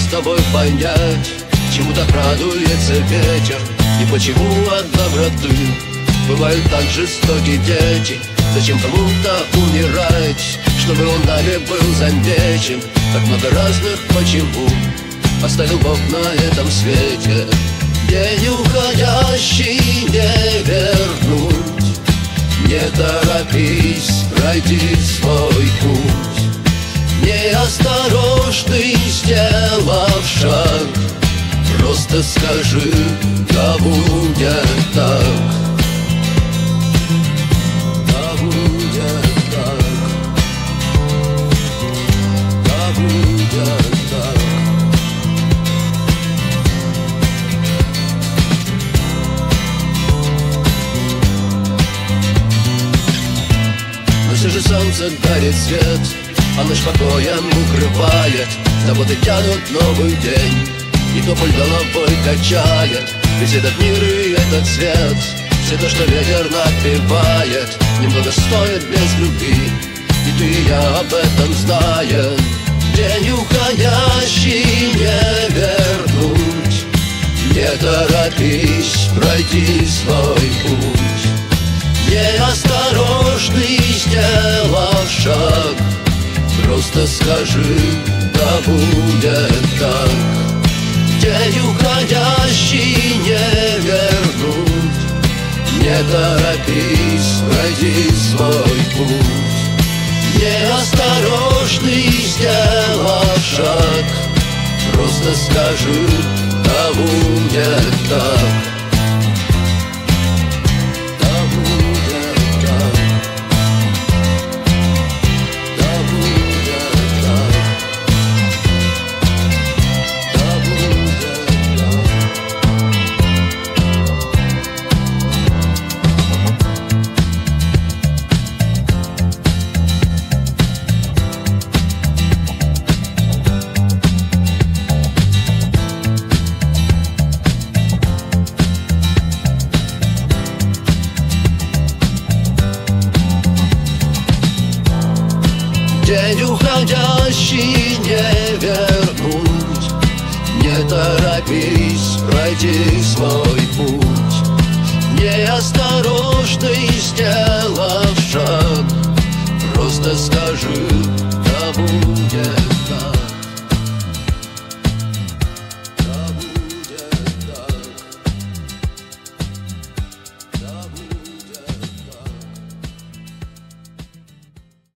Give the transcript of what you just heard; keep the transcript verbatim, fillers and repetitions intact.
с тобой понять, чему так радуется ветер и почему от доброты бывают так жестоки дети. Зачем кому-то умирать, чтобы он нами был замечен? Так много разных почему оставил Бог на этом свете. День уходящий не вернуть, не торопись, пройди свой путь. Неосторожный, сделав шаг, просто скажи, да будет так. Да будет так. Да будет так. Но все же солнце дарит свет, а ночь покоем укрывает. Заботы тянут новый день, и тополь головой качает. Ведь этот мир и этот свет, все то, что ветер напевает, немного стоит без любви, и ты и я об этом знаем. День уходящий не вернуть, не торопись, пройди свой путь. Неосторожный, сделав шаг, просто скажи, да будет так. День уходящий не вернуть, не торопись, пройди свой путь. Неосторожный, сделав шаг, просто скажи, да будет так. День уходящий не вернуть, не торопись, пройди свой путь. Неосторожный, сделав шаг, просто скажи, да будет